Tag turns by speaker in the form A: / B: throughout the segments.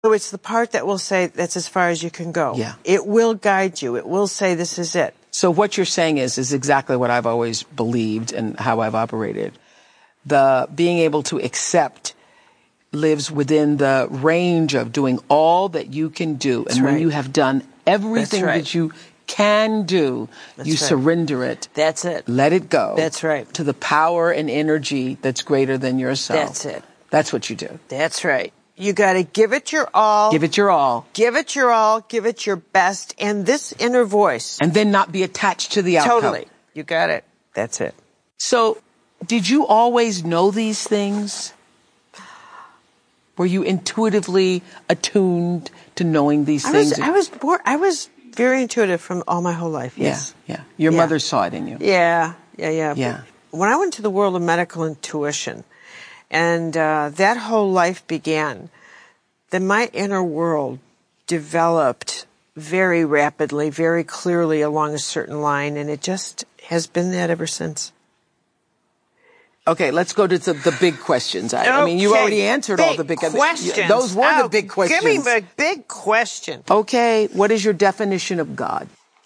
A: So it's the part that will say that's as far as you can go.
B: Yeah.
A: It will guide you. It will say this is it.
B: So what you're saying is exactly what I've always believed and how I've operated. The being able to accept lives within the range of doing all that you can do.
A: That's
B: and when
A: right.
B: you have done everything
A: That's right.
B: that you can do,
A: That's
B: you
A: right.
B: surrender it.
A: That's it.
B: Let it go.
A: That's right.
B: To the power and energy that's greater than yourself.
A: That's it.
B: That's what you do.
A: That's right. You got to give it your all.
B: Give it your all.
A: Give it your all. Give it your best. And this inner voice.
B: And then not be attached to the outcome.
A: Totally. You got it. That's it.
B: So, did you always know these things? Were you intuitively attuned to knowing these things?
A: I was very intuitive from all my whole life. Yes.
B: Yeah. Your mother saw it in you.
A: Yeah. When I went to the world of medical intuition, and that whole life began, then my inner world developed very rapidly, very clearly along a certain line, and it just has been that ever since.
B: Okay, let's go to the big questions. I mean, you already answered all the big
A: questions.
B: Those were the big questions.
A: Give me a big question.
B: Okay, what is your definition of God?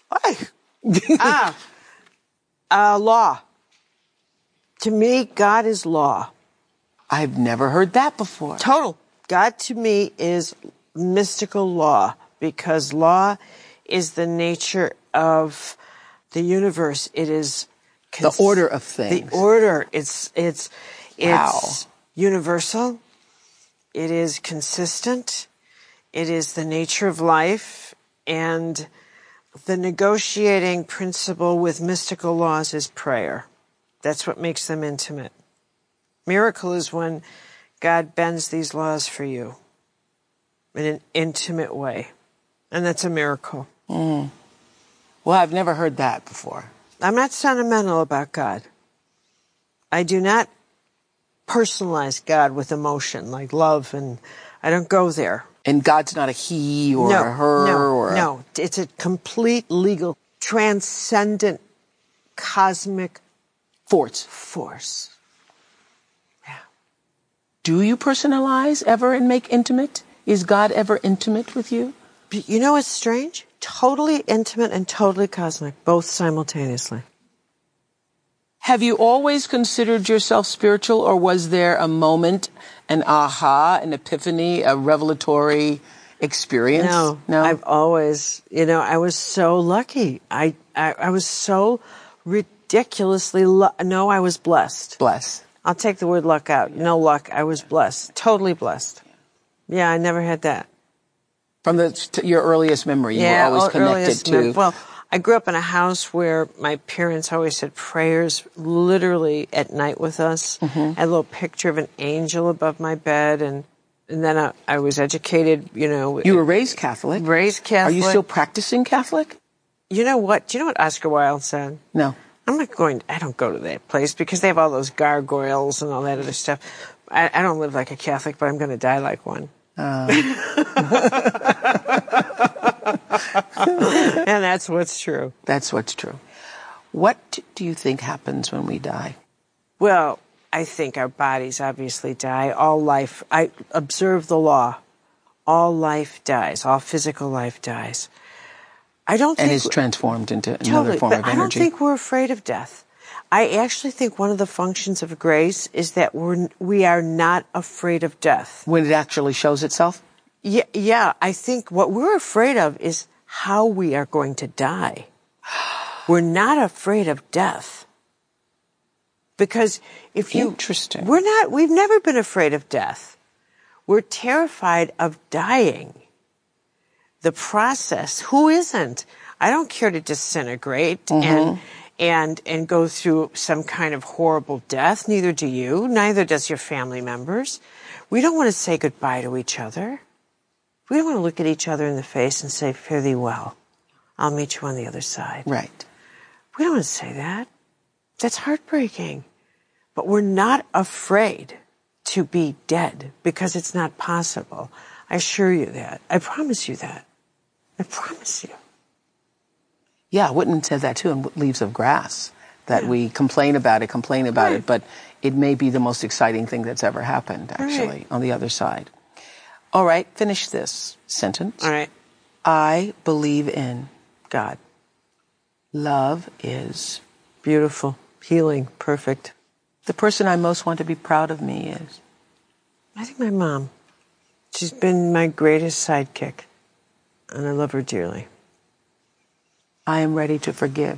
A: Law. To me, God is law.
B: I've never heard that before.
A: Total. God to me is mystical law, because law is the nature of the universe. It is
B: the order of things.
A: The order. It's
B: Wow.
A: universal. It is consistent. It is the nature of life. And the negotiating principle with mystical laws is prayer. That's what makes them intimate. Miracle is when God bends these laws for you in an intimate way. And that's a miracle.
B: Well, I've never heard that before.
A: I'm not sentimental about God. I do not personalize God with emotion like love, and I don't go there.
B: And God's not a he or a her?
A: No, it's a complete legal, transcendent, cosmic force. Yeah.
B: Do you personalize ever and make intimate? Is God ever intimate with you?
A: You know what's strange? Totally intimate and totally cosmic, both simultaneously.
B: Have you always considered yourself spiritual, or was there a moment, an aha, an epiphany, a revelatory experience?
A: No. I've always, I was so lucky. I was so ridiculously no, I was blessed.
B: Blessed.
A: I'll take the word luck out. No luck. I was blessed. Totally blessed. Yeah, I never had that.
B: From your earliest memory, you were always connected to...
A: Well, I grew up in a house where my parents always said prayers literally at night with us. I had a little picture of an angel above my bed, and then I was educated,
B: You were raised Catholic?
A: Raised Catholic.
B: Are you still practicing Catholic?
A: You know what? Do you know what Oscar Wilde said?
B: No.
A: I don't go to that place because they have all those gargoyles and all that other stuff. I don't live like a Catholic, but I'm going to die like one. And that's what's true.
B: That's what's true. What do you think happens when we die?
A: Well, I think our bodies obviously die. All life, I observe the law. All life dies. All physical life dies. And
B: is transformed into another form of energy.
A: I don't think we're afraid of death. I actually think one of the functions of grace is that we are not afraid of death.
B: When it actually shows itself?
A: Yeah. I think what we're afraid of is how we are going to die. We're not afraid of death. Because
B: Interesting.
A: We've never been afraid of death. We're terrified of dying. The process, who isn't? I don't care to disintegrate and go through some kind of horrible death. Neither do you. Neither does your family members. We don't want to say goodbye to each other. We don't want to look at each other in the face and say, fare thee well. I'll meet you on the other side.
B: Right.
A: We don't want to say that. That's heartbreaking. But we're not afraid to be dead because it's not possible. I assure you that. I promise you that. I promise you.
B: Yeah, Whitman said that too in Leaves of Grass, that we complain about it, but it may be the most exciting thing that's ever happened, actually, on the other side. All right, finish this sentence.
A: All right.
B: I believe in God. Love is
A: Beautiful. Healing. Perfect.
B: the person I most want to be proud of me is.
A: I think my mom. She's been my greatest sidekick, and I love her dearly.
B: I am ready to forgive.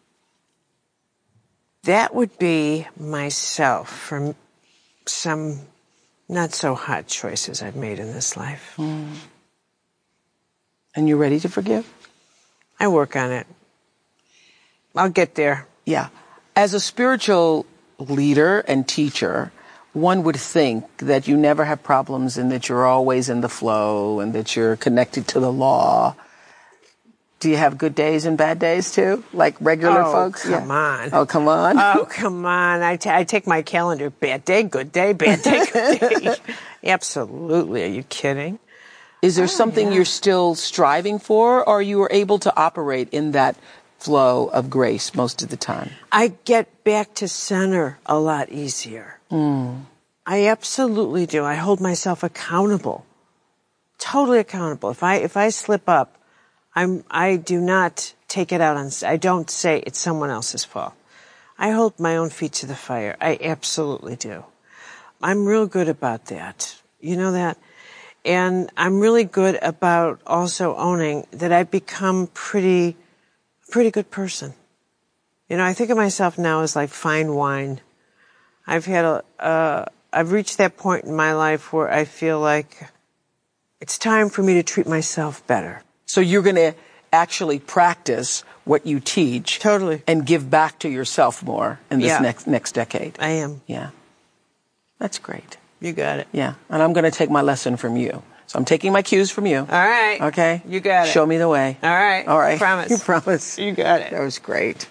A: That would be myself for some not so hot choices I've made in this life.
B: And you're ready to forgive?
A: I work on it. I'll get there.
B: Yeah. As a spiritual leader and teacher, one would think that you never have problems and that you're always in the flow and that you're connected to the law. Do you have good days and bad days too? Like regular folks?
A: Come on.
B: Oh, come on.
A: Oh, come on. I take my calendar. Bad day, good day, bad day, good day. Absolutely. Are you kidding?
B: Is there something you're still striving for, or you are able to operate in that flow of grace most of the time?
A: I get back to center a lot easier. I absolutely do. I hold myself accountable. Totally accountable. If I slip up, I do not take it out on, I don't say it's someone else's fault. I hold my own feet to the fire. I absolutely do. I'm real good about that. You know that? And I'm really good about also owning that I've become pretty good person. You know, I think of myself now as like fine wine. I've reached that point in my life where I feel like it's time for me to treat myself better.
B: So you're going to actually practice what you teach.
A: Totally.
B: And give back to yourself more in this next decade.
A: I am.
B: Yeah. That's great.
A: You got it.
B: Yeah. And I'm going to take my lesson from you. So I'm taking my cues from you.
A: All right.
B: Okay?
A: You got it.
B: Show me the way.
A: All right.
B: All right.
A: Promise.
B: You promise.
A: You got it.
B: That was great.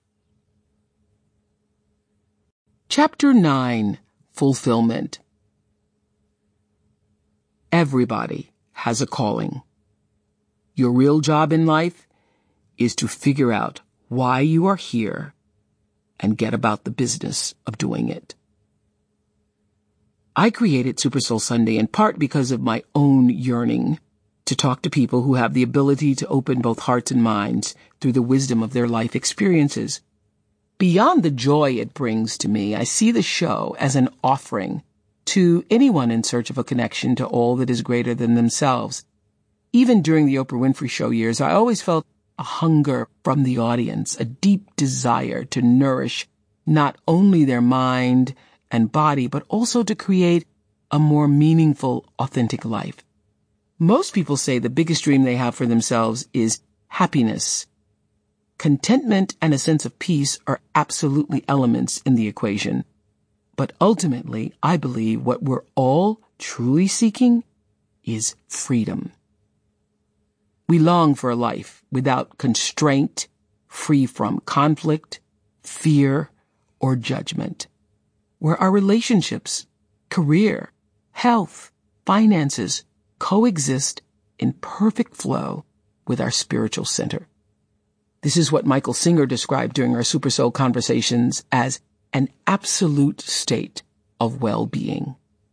C: Chapter 9, Fulfillment. Everybody has a calling. Your real job in life is to figure out why you are here and get about the business of doing it. I created Super Soul Sunday in part because of my own yearning to talk to people who have the ability to open both hearts and minds through the wisdom of their life experiences. Beyond the joy it brings to me, I see the show as an offering to anyone in search of a connection to all that is greater than themselves. Even during the Oprah Winfrey Show years, I always felt a hunger from the audience, a deep desire to nourish not only their mind and body, but also to create a more meaningful, authentic life. Most people say the biggest dream they have for themselves is happiness. Contentment and a sense of peace are absolutely elements in the equation. But ultimately, I believe what we're all truly seeking is freedom. We long for a life without constraint, free from conflict, fear, or judgment, where our relationships, career, health, finances coexist in perfect flow with our spiritual center. This is what Michael Singer described during our Super Soul conversations as an absolute state of well-being.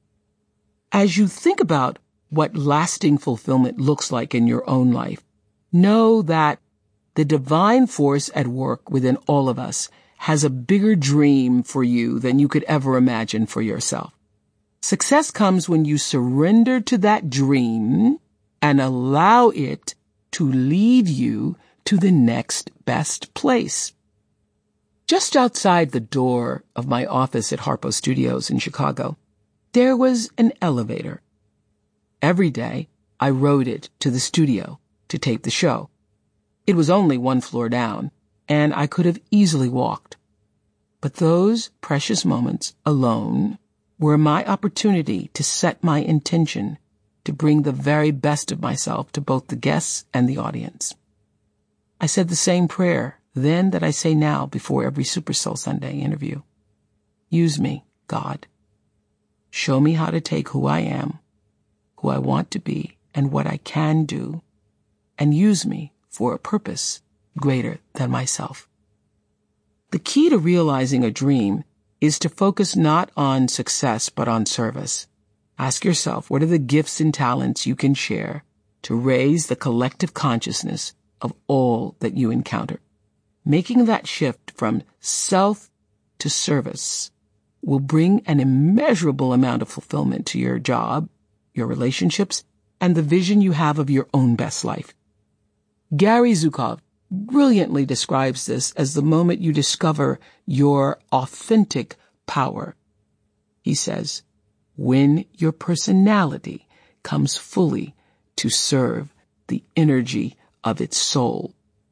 C: As you think about what lasting fulfillment looks like in your own life, know that the divine force at work within all of us has a bigger dream for you than you could ever imagine for yourself. Success comes when you surrender to that dream and allow it to lead you to the next best place. Just outside the door of my office at Harpo Studios in Chicago, there was an elevator. Every day, I rode it to the studio to tape the show. It was only one floor down, and I could have easily walked. But those precious moments alone were my opportunity to set my intention to bring the very best of myself to both the guests and the audience. I said the same prayer then that I say now before every Super Soul Sunday interview. Use me, God. Show me how to take who I am, who I want to be, and what I can do, and use me for a purpose greater than myself. The key to realizing a dream is to focus not on success but on service. Ask yourself, what are the gifts and talents you can share to raise the collective consciousness of all that you encounter? Making that shift from self to service will bring an immeasurable amount of fulfillment to your job, your relationships, and the vision you have of your own best life. Gary Zukav brilliantly describes this as the moment you discover your authentic power. He says, when your personality comes fully to serve the energy of its soul.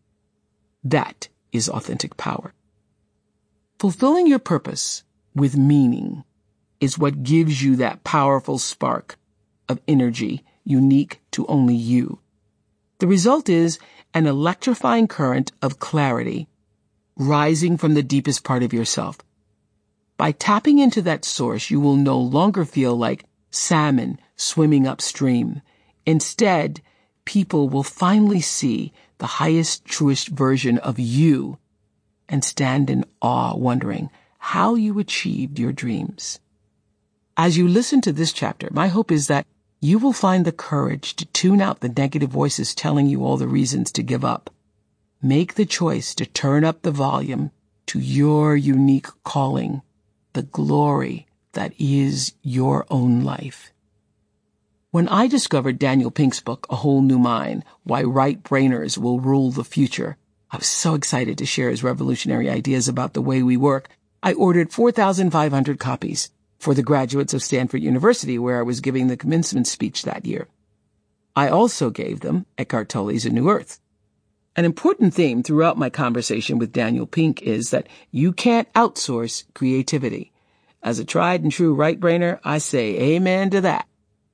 C: That is authentic power. Fulfilling your purpose with meaning is what gives you that powerful spark of energy unique to only you. The result is an electrifying current of clarity rising from the deepest part of yourself. By tapping into that source, you will no longer feel like salmon swimming upstream. Instead, people will finally see the highest, truest version of you and stand in awe, wondering how you achieved your dreams. As you listen to this chapter, my hope is that you will find the courage to tune out the negative voices telling you all the reasons to give up. Make the choice to turn up the volume to your unique calling, the glory that is your own life. When I discovered Daniel Pink's book, A Whole New Mind, Why Right Brainers Will Rule the Future, I was so excited to share his revolutionary ideas about the way we work. I ordered 4,500 copies for the graduates of Stanford University, where I was giving the commencement speech that year. I also gave them Eckhart Tolle's A New Earth. An important theme throughout my conversation with Daniel Pink is that you can't outsource creativity. As a tried and true right-brainer, I say amen to that.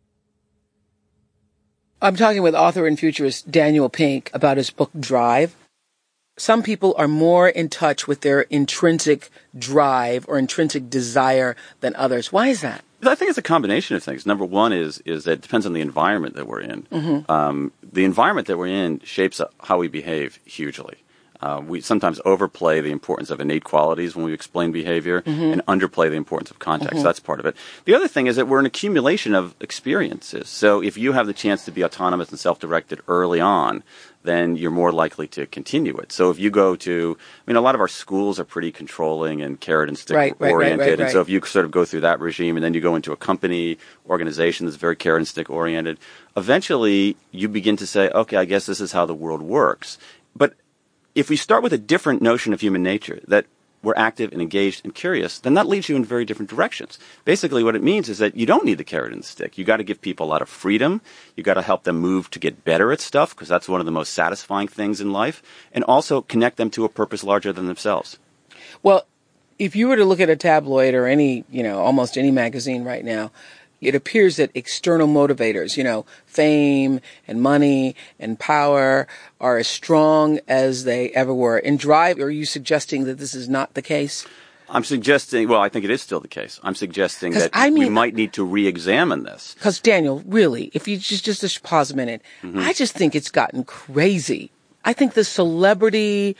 C: I'm talking with author and futurist Daniel Pink about his book Drive. Some people are more in touch with their intrinsic drive or intrinsic desire than others. Why is that?
D: I think it's a combination of things. Number one is that it depends on the environment that we're in. Mm-hmm. The environment that we're in shapes how we behave hugely. We sometimes overplay the importance of innate qualities when we explain behavior and underplay the importance of context. Mm-hmm. That's part of it. The other thing is that we're an accumulation of experiences. So if you have the chance to be autonomous and self-directed early on, then you're more likely to continue it. So if you go to, a lot of our schools are pretty controlling and carrot and stick oriented. Right. And so if you sort of go through that regime and then you go into a company, organization that's very carrot and stick oriented, eventually you begin to say, okay, I guess this is how the world works. But if we start with a different notion of human nature, that we're active and engaged and curious, then that leads you in very different directions. Basically, what it means is that you don't need the carrot and the stick. You got to give people a lot of freedom. You got to help them move to get better at stuff, because that's one of the most satisfying things in life, and also connect them to a purpose larger than themselves.
B: Well, if you were to look at a tabloid or any, almost any magazine right now, it appears that external motivators, fame and money and power are as strong as they ever were. In Drive, are you suggesting that this is not the case?
D: I'm suggesting, I think it is still the case. I'm suggesting that we might need to re-examine this.
B: Because, Daniel, really, if you just pause a minute, I just think it's gotten crazy. I think the celebrity,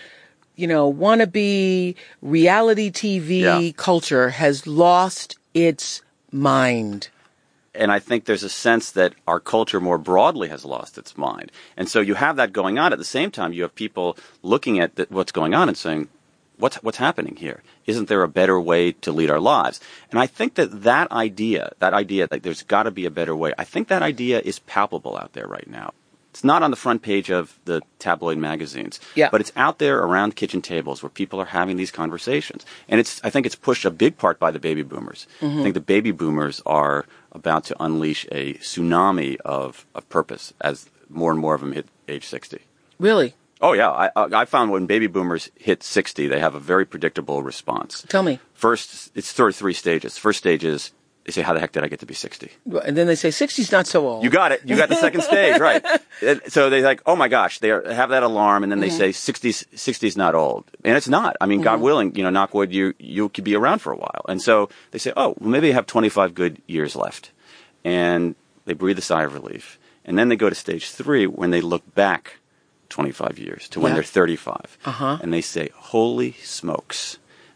B: wannabe reality TV culture has lost its mind.
D: And I think there's a sense that our culture more broadly has lost its mind. And so you have that going on. At the same time, you have people looking at what's going on and saying, what's happening here? Isn't there a better way to lead our lives? And I think that idea, like there's got to be a better way, I think that idea is palpable out there right now. It's not on the front page of the tabloid magazines, but it's out there around kitchen tables where people are having these conversations. And I think it's pushed a big part by the baby boomers. Mm-hmm. I think the baby boomers are about to unleash a tsunami of purpose as more and more of them hit age 60.
B: Really?
D: Oh, yeah. I found when baby boomers hit 60, they have a very predictable response.
B: Tell me.
D: First, it's sort of three stages. First stage is, they say, how the heck did I get to be 60?
B: And then they say, 60's not so old.
D: You got it. You got the second stage, right. So they're like, oh, my gosh. They have that alarm, and then they say 60's not old. And it's not. God willing, knock wood, you could be around for a while. And so they say, oh, well, maybe I have 25 good years left. And they breathe a sigh of relief. And then they go to stage 3 when they look back 25 years to when they're 35. And they say, holy smokes.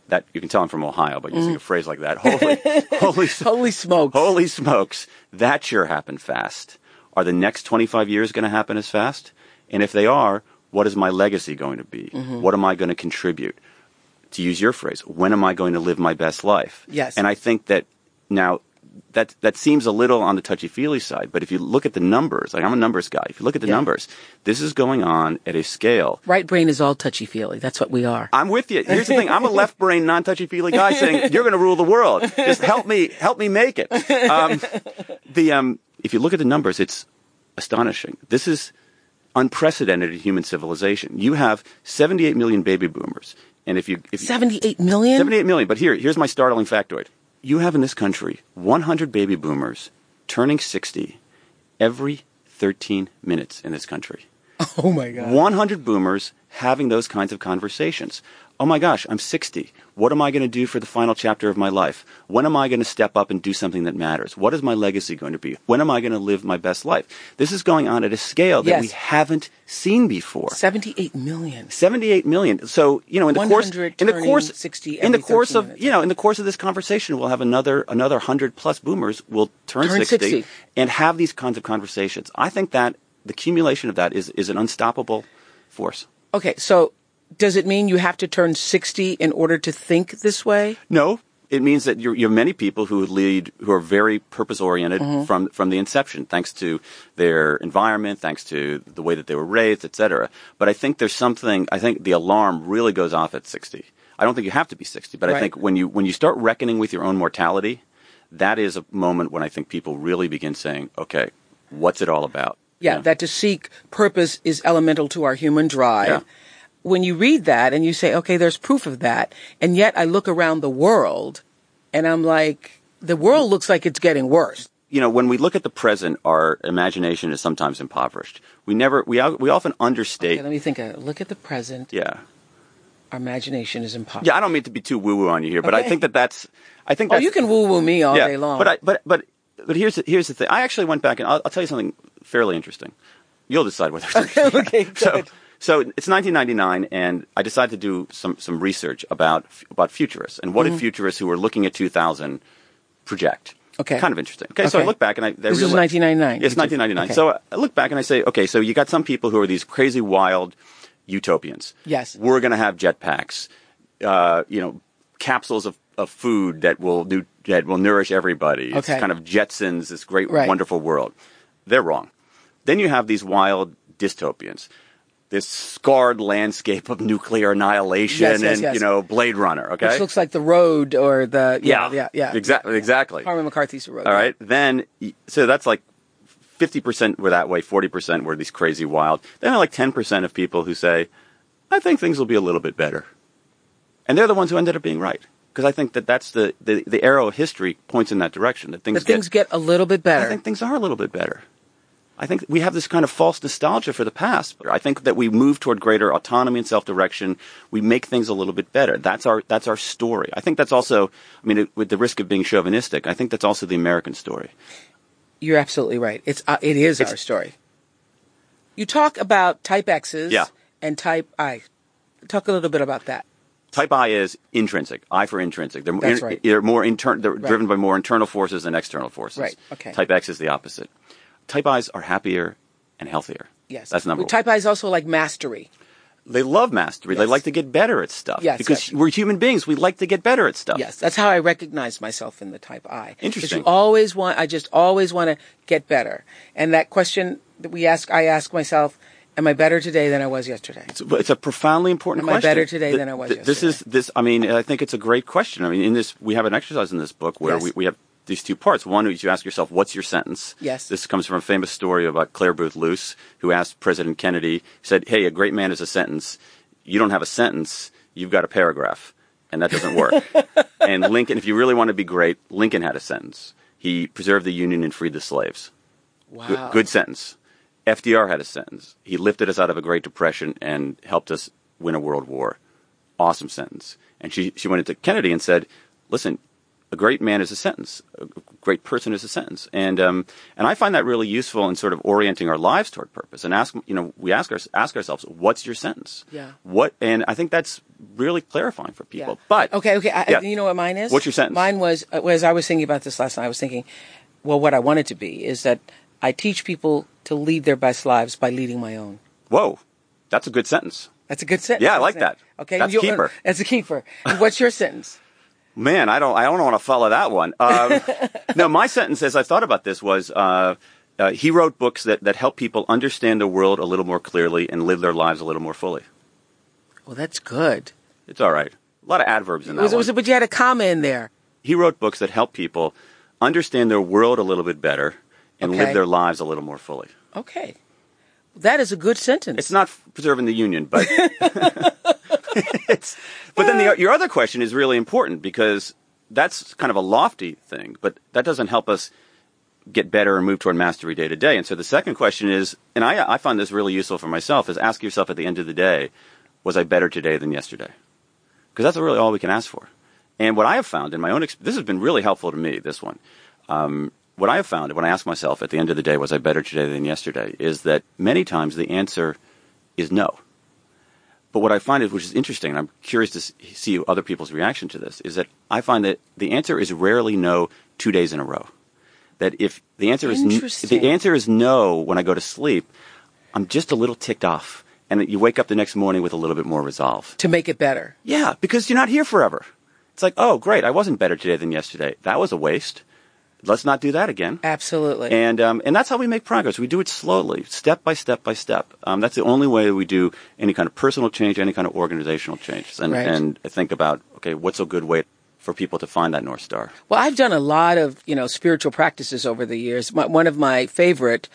D: That you can tell I'm from Ohio by using a phrase like that. Holy
B: smokes.
D: Holy smokes. That sure happened fast. Are the next 25 years going to happen as fast? And if they are, what is my legacy going to be? What am I going to contribute? To use your phrase, when am I going to live my best life?
B: Yes.
D: And I think that now that seems a little on the touchy-feely side, but if you look at the numbers, like I'm a numbers guy, if you look at the numbers, this is going on at a scale.
B: Right brain is all touchy-feely. That's what we are.
D: I'm with you. Here's the thing. I'm a left brain, non-touchy-feely guy saying, you're going to rule the world. Just help me make it. If you look at the numbers, it's astonishing. This is unprecedented in human civilization. You have 78 million baby boomers. And if
B: 78 million?
D: 78 million. But here's my startling factoid. You have in this country 100 baby boomers turning 60 every 13 minutes in this country.
B: Oh, my God.
D: 100 boomers having those kinds of conversations. Oh, my gosh, I'm 60. What am I going to do for the final chapter of my life? When am I going to step up and do something that matters? What is my legacy going to be? When am I going to live my best life? This is going on at a scale that we haven't seen before.
B: 78 million.
D: 78 million. So, in the course of this conversation, we'll have another 100 plus boomers will turn 60 and have these kinds of conversations. I think that the accumulation of that is an unstoppable force.
B: Okay, so does it mean you have to turn 60 in order to think this way?
D: No. It means that you have many people who are very purpose-oriented from the inception, thanks to their environment, thanks to the way that they were raised, et cetera. But I think I think the alarm really goes off at 60. I don't think you have to be 60, but I think when you start reckoning with your own mortality, that is a moment when I think people really begin saying, okay, what's it all about?
B: Yeah, that to seek purpose is elemental to our human drive.
D: Yeah.
B: When you read that and you say, okay, there's proof of that, and yet I look around the world and I'm like, the world looks like it's getting worse.
D: When we look at the present, our imagination is sometimes impoverished. We often understate.
B: Okay, let me think. Look at the present.
D: Yeah.
B: Our imagination is impoverished.
D: Yeah, I don't mean to be too woo-woo on you here, but I think that's.
B: Oh, you can woo-woo me all day long.
D: But here's the thing. I actually went back and I'll tell you something fairly interesting. You'll decide whether it's interesting.
B: Okay, good.
D: So it's 1999, and I decided to do some research about futurists and what did futurists who were looking at 2000 project.
B: Okay.
D: Kind of interesting. Okay, so I look back and
B: This is 1999.
D: It's 1999. Okay. So I look back and I say, okay, so you got some people who are these crazy, wild utopians.
B: Yes.
D: We're going to have jetpacks, capsules of food that will nourish everybody. It's kind of Jetsons, this great, wonderful world. They're wrong. Then you have these wild dystopians. This scarred landscape of nuclear annihilation and Blade Runner, okay?
B: Which looks like The Road or the... Yeah.
D: Exactly.
B: Cormac McCarthy's The Road.
D: All right. Then, so that's like 50% were that way, 40% were these crazy wild. Then like 10% of people who say, I think things will be a little bit better. And they're the ones who ended up being right. Because I think that's the arrow of history points in that direction. That things
B: get a little bit better.
D: I think things are a little bit better. I think we have this kind of false nostalgia for the past. I think that we move toward greater autonomy and self-direction. We make things a little bit better. That's our story. I think that's also, with the risk of being chauvinistic, I think that's also the American story.
B: You're absolutely right. It is our story. You talk about type X's and type I. Talk a little bit about that.
D: Type I is intrinsic. I for intrinsic.
B: That's right.
D: They're driven by more internal forces than external forces.
B: Right. Okay.
D: Type X is the opposite. Type I's are happier and healthier.
B: Yes.
D: That's number one.
B: Type I's also like mastery.
D: They love mastery. Yes. They like to get better at stuff.
B: Yes,
D: because we're human beings. We like to get better at stuff.
B: Yes. That's how I recognize myself in the type I.
D: Interesting.
B: I just always want to get better. And that question that I ask myself, am I better today than I was yesterday?
D: It's a profoundly important question.
B: Am I better today than I was yesterday?
D: I think it's a great question. In this, we have an exercise in this book where we have these two parts. One is you ask yourself, what's your sentence?
B: Yes.
D: This comes from a famous story about Clare Boothe Luce, who asked President Kennedy, said, hey, a great man is a sentence. You don't have a sentence, you've got a paragraph. And that doesn't work. And Lincoln, if you really want to be great, Lincoln had a sentence. He preserved the Union and freed the slaves.
B: Wow.
D: Good sentence. FDR had a sentence. He lifted us out of a Great Depression and helped us win a world war. Awesome sentence. And she went into Kennedy and said, listen, a great man is a sentence. A great person is a sentence. And I find that really useful in sort of orienting our lives toward purpose. And we ask ourselves, what's your sentence?
B: Yeah.
D: And I think that's really clarifying for people.
B: Yeah.
D: But
B: okay.
D: yeah.
B: You know what mine is?
D: What's your sentence?
B: Mine was, as I was thinking about this last night, I was thinking, well, what I want it to be is that I teach people to lead their best lives by leading my own.
D: Whoa, that's a good sentence.
B: That's a good sentence.
D: Yeah, I like that.
B: Okay,
D: that's a keeper.
B: That's a keeper. What's your sentence?
D: Man, I don't want to follow that one. No, my sentence, as I thought about this, was he wrote books that help people understand the world a little more clearly and live their lives a little more fully.
B: Well, that's good.
D: It's all right. A lot of adverbs in that one.
B: But you had a comma in there.
D: He wrote books that help people understand their world a little bit better and live their lives a little more fully.
B: Okay. That is a good sentence.
D: It's not preserving the Union, but but then your other question is really important because that's kind of a lofty thing, but that doesn't help us get better and move toward mastery day to day. And so the second question is, and I find this really useful for myself, is ask yourself at the end of the day, was I better today than yesterday? Because that's really all we can ask for. And what I have found in my own experience, this has been really helpful to me, this one. What I have found when I ask myself at the end of the day, was I better today than yesterday, is that many times the answer is no. But what I find is, which is interesting, and I'm curious to see other people's reaction to this, is that I find that the answer is rarely no 2 days in a row. That if the answer is no when I go to sleep, I'm just a little ticked off. And you wake up the next morning with a little bit more resolve.
B: To make it better.
D: Yeah, because you're not here forever. It's like, oh, great, I wasn't better today than yesterday. That was a waste. Let's not do that again.
B: Absolutely.
D: And that's how we make progress. We do it slowly, step by step by step. That's the only way we do any kind of personal change, any kind of organizational change. And think about, okay, what's a good way for people to find that North Star?
B: Well, I've done a lot of, spiritual practices over the years. One of my favorite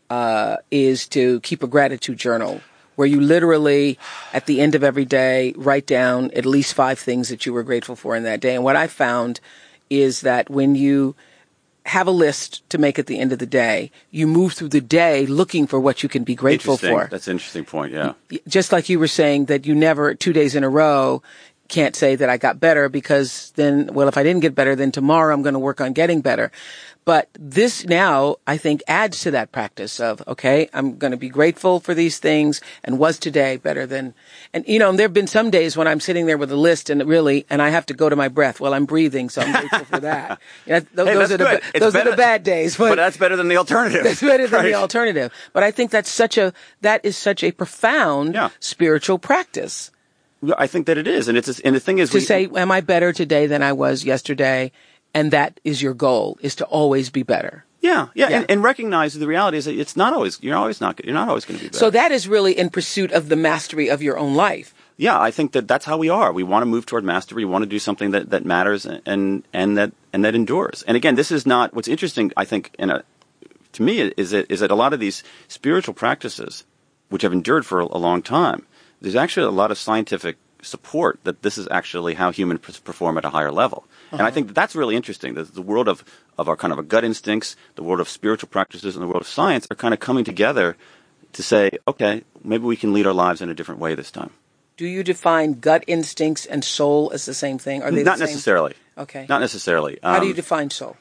B: is to keep a gratitude journal, where you literally, at the end of every day, write down at least 5 things that you were grateful for in that day. And what I found is that when you have a list to make at the end of the day, you move through the day looking for what you can be grateful for.
D: That's an interesting point, yeah.
B: Just like you were saying that you never, 2 days in a row, can't say that I got better, because then, well, if I didn't get better, then tomorrow I'm going to work on getting better. But this now, I think, adds to that practice of, okay, I'm going to be grateful for these things, and was today better than, and there have been some days when I'm sitting there with a list and I have to go to my breath while I'm breathing, so I'm grateful for that. Those are the bad days.
D: But that's better than the alternative.
B: That's better than the alternative. But I think that is such a profound spiritual practice.
D: I think that it is. And the thing is,
B: to say, am I better today than I was yesterday? And that is your goal, is to always be better.
D: Yeah. And recognize the reality is that you're not always going to be better.
B: So that is really in pursuit of the mastery of your own life.
D: Yeah, I think that's how we are. We want to move toward mastery. We want to do something that matters and that endures. And again, this is not, what's interesting, I think, to me, is that a lot of these spiritual practices, which have endured for a long time, there's actually a lot of scientific support that this is actually how humans perform at a higher level. And I think that's really interesting. The world of our kind of a gut instincts, the world of spiritual practices, and the world of science are kind of coming together to say, okay, maybe we can lead our lives in a different way this time.
B: Do you define gut instincts and soul as the same thing? Are they
D: not
B: the same?
D: Necessarily?
B: Okay.
D: Not necessarily.
B: How do you define soul?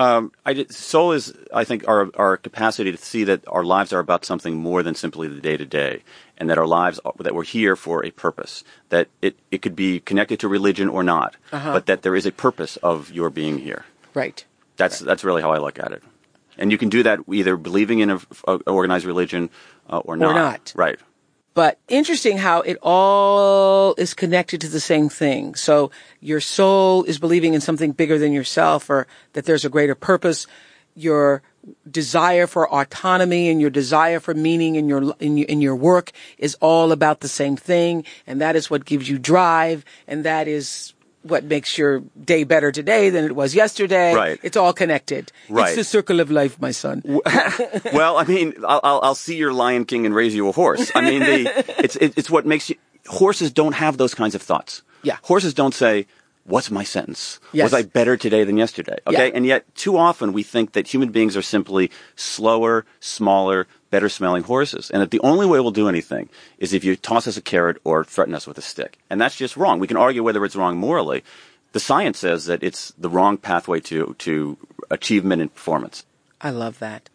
D: Soul is, I think, our capacity to see that our lives are about something more than simply the day-to-day, and that our lives, that we're here for a purpose, that it could be connected to religion or not, but that there is a purpose of your being here.
B: Right.
D: That's really how I look at it. And you can do that either believing in an organized religion or not.
B: Or not.
D: Right.
B: But interesting how it all is connected to the same thing. So your soul is believing in something bigger than yourself, or that there's a greater purpose. Your desire for autonomy and your desire for meaning in your work is all about the same thing, and that is what gives you drive, and that is what makes your day better today than it was yesterday.
D: Right.
B: It's all connected.
D: Right.
B: It's the circle of life, my son.
D: Well, I mean, I'll see your Lion King and raise you a horse. I mean, it's what makes you. Horses don't have those kinds of thoughts.
B: Yeah.
D: Horses don't say, what's my sentence?
B: Yes.
D: Was I better today than yesterday? Okay.
B: Yeah.
D: And yet, too often we think that human beings are simply slower, smaller, better smelling horses. And that the only way we'll do anything is if you toss us a carrot or threaten us with a stick. And that's just wrong. We can argue whether it's wrong morally. The science says that it's the wrong pathway to achievement and performance.
B: I love that.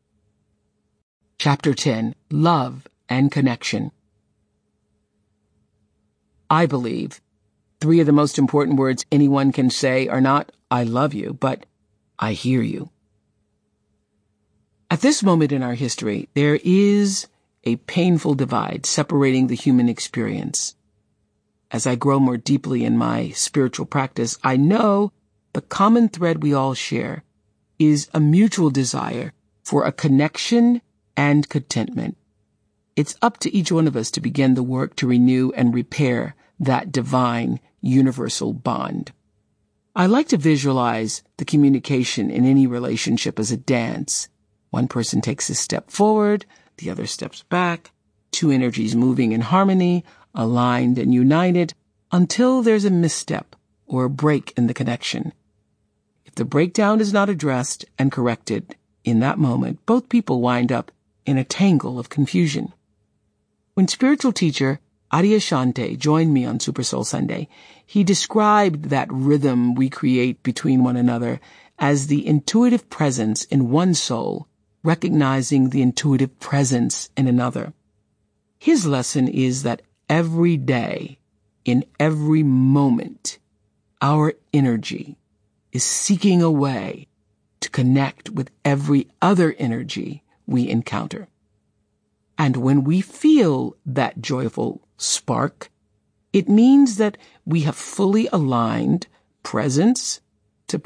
C: Chapter 10, Love and Connection. I believe 3 of the most important words anyone can say are not, I love you, but I hear you. At this moment in our history, there is a painful divide separating the human experience. As I grow more deeply in my spiritual practice, I know the common thread we all share is a mutual desire for a connection and contentment. It's up to each one of us to begin the work to renew and repair that divine, universal bond. I like to visualize the communication in any relationship as a dance. One person takes a step forward, the other steps back, 2 energies moving in harmony, aligned and united, until there's a misstep or a break in the connection. If the breakdown is not addressed and corrected in that moment, both people wind up in a tangle of confusion. When spiritual teacher Adyashanti joined me on Super Soul Sunday, he described that rhythm we create between one another as the intuitive presence in one soul, recognizing the intuitive presence in another. His lesson is that every day, in every moment, our energy is seeking a way to connect with every other energy we encounter. And when we feel that joyful spark, it means that we have fully aligned presence to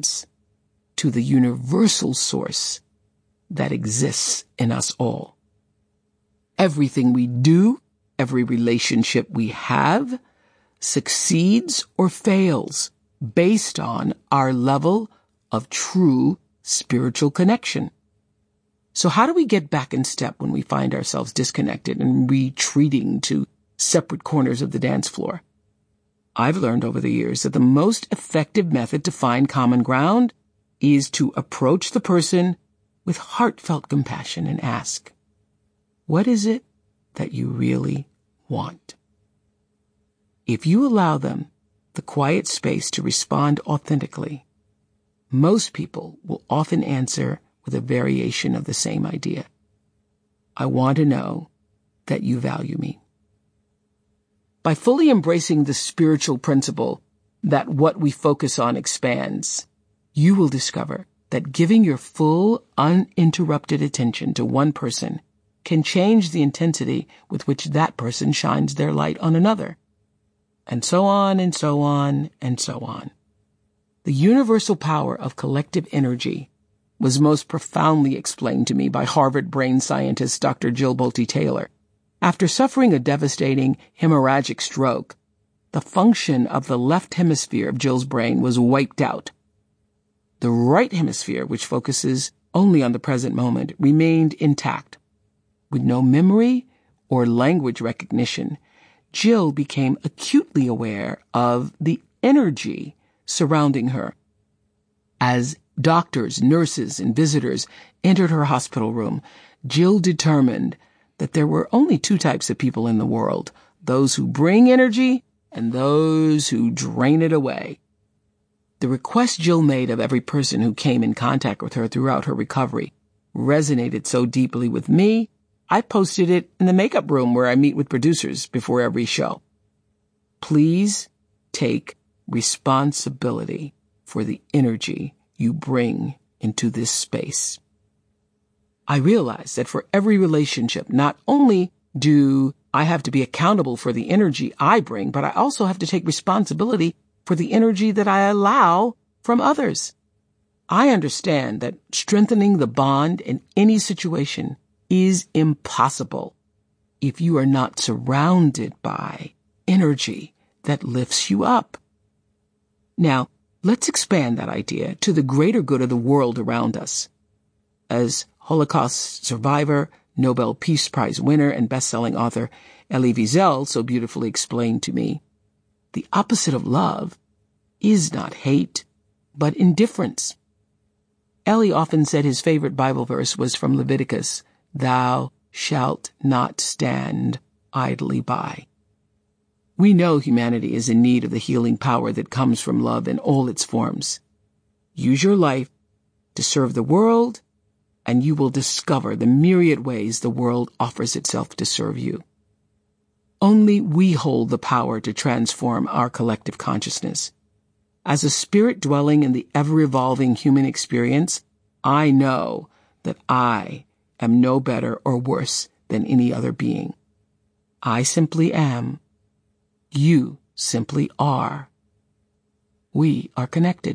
C: the universal source that exists in us all. Everything we do, every relationship we have, succeeds or fails based on our level of true spiritual connection. So how do we get back in step when we find ourselves disconnected and retreating to separate corners of the dance floor? I've learned over the years that the most effective method to find common ground is to approach the person with heartfelt compassion and ask, what is it that you really want? If you allow them the quiet space to respond authentically, most people will often answer with a variation of the same idea. I want to know that you value me. By fully embracing the spiritual principle that what we focus on expands, you will discover that giving your full, uninterrupted attention to one person can change the intensity with which that person shines their light on another. And so on and so on and so on. The universal power of collective energy was most profoundly explained to me by Harvard brain scientist Dr. Jill Bolte Taylor. After suffering a devastating hemorrhagic stroke, the function of the left hemisphere of Jill's brain was wiped out. The right hemisphere, which focuses only on the present moment, remained intact. With no memory or language recognition, Jill became acutely aware of the energy surrounding her. As doctors, nurses, and visitors entered her hospital room, Jill determined that there were only 2 types of people in the world, those who bring energy and those who drain it away. The request Jill made of every person who came in contact with her throughout her recovery resonated so deeply with me, I posted it in the makeup room where I meet with producers before every show. Please take responsibility for the energy you bring into this space. I realize that for every relationship, not only do I have to be accountable for the energy I bring, but I also have to take responsibility for the energy that I allow from others. I understand that strengthening the bond in any situation is impossible if you are not surrounded by energy that lifts you up. Now, let's expand that idea to the greater good of the world around us. As Holocaust survivor, Nobel Peace Prize winner, and best-selling author Elie Wiesel so beautifully explained to me, the opposite of love is not hate, but indifference. Elie often said his favorite Bible verse was from Leviticus, "Thou shalt not stand idly by." We know humanity is in need of the healing power that comes from love in all its forms. Use your life to serve the world, and you will discover the myriad ways the world offers itself to serve you. Only we hold the power to transform our collective consciousness. As a spirit dwelling in the ever-evolving human experience, I know that I am no better or worse than any other being. I simply am. You simply are. We are connected.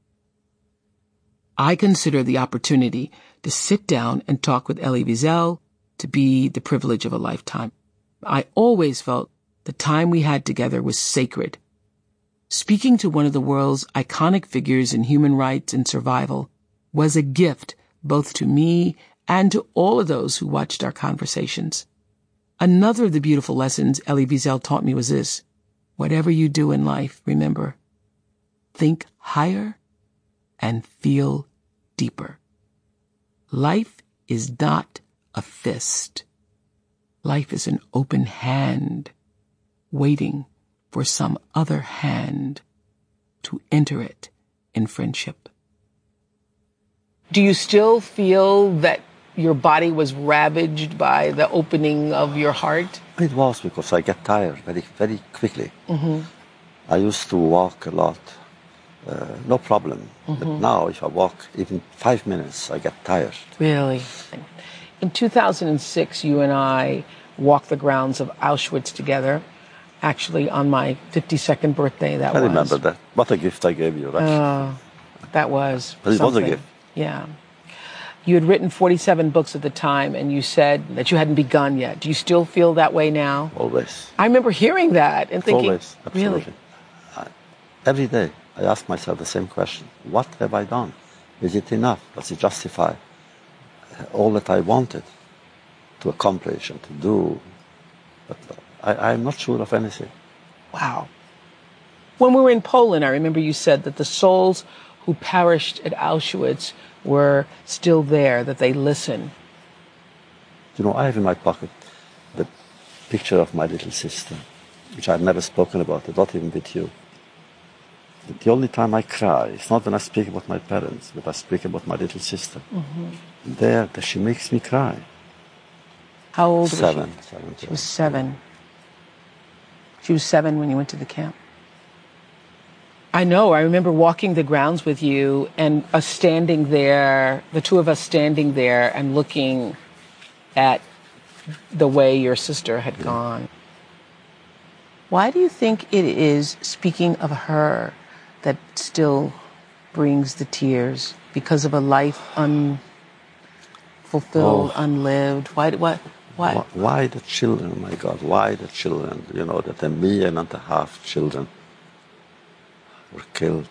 C: I consider the opportunity to sit down and talk with Elie Wiesel to be the privilege of a lifetime. I always felt the time we had together was sacred. Speaking to one of the world's iconic figures in human rights and survival was a gift both to me and to all of those who watched our conversations. Another of the beautiful lessons Elie Wiesel taught me was this: whatever you do in life, remember, think higher and feel deeper. Life is not a fist. Life is an open hand, waiting for some other hand to enter it in friendship. Do you still feel that your body was ravaged by the opening of your heart?
E: It was, because I get tired very, very quickly. I used to walk a lot, no problem. But now, if I walk even 5 minutes, I get tired.
C: Really? In 2006, you and I walked the grounds of Auschwitz together. Actually, on my 52nd birthday,
E: I remember that. What a gift I gave you, actually.
C: That was
E: But it was a
C: something.
E: gift.
C: Yeah. You had written 47 books at the time, and you said that you hadn't begun yet. Do you still feel that way now?
E: Always.
C: I remember hearing that and thinking,
E: Always, absolutely.
C: Really?
E: Every day, I ask myself the same question. What have I done? Is it enough? Does it justify all that I wanted to accomplish and to do? But I'm not sure of anything.
C: Wow. When we were in Poland, I remember you said that the souls who perished at Auschwitz were still there, that they listen.
E: You know, I have in my pocket the picture of my little sister, which I've never spoken about, not even with you. The only time I cry is not when I speak about my parents, but I speak about my little sister. There, she makes me cry.
C: How old was she?
E: 7.
C: She was 7. She was 7 when you went to the camp. I know. I remember walking the grounds with you and us standing there, the two of us standing there and looking at the way your sister had gone. Why do you think it is, speaking of her, that still brings the tears? Because of a life unfulfilled, unlived? Why?
E: Why the children, my God, why the children? You know, that 1.5 million children were killed.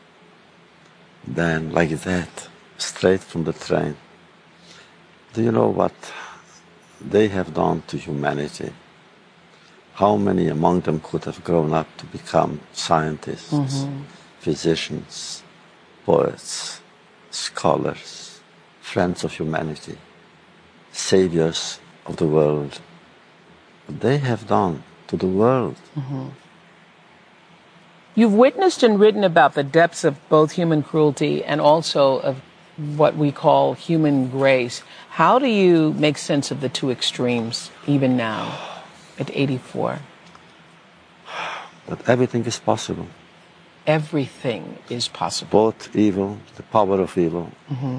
E: Then, like that, straight from the train. Do you know what they have done to humanity? How many among them could have grown up to become scientists, physicians, poets, scholars, friends of humanity, saviors of the world? What they have done to the world.
C: You've witnessed and written about the depths of both human cruelty and also of what we call human grace. How do you make sense of the two extremes, even now, at 84?
E: That everything is possible.
C: Everything is possible.
E: Both evil, the power of evil,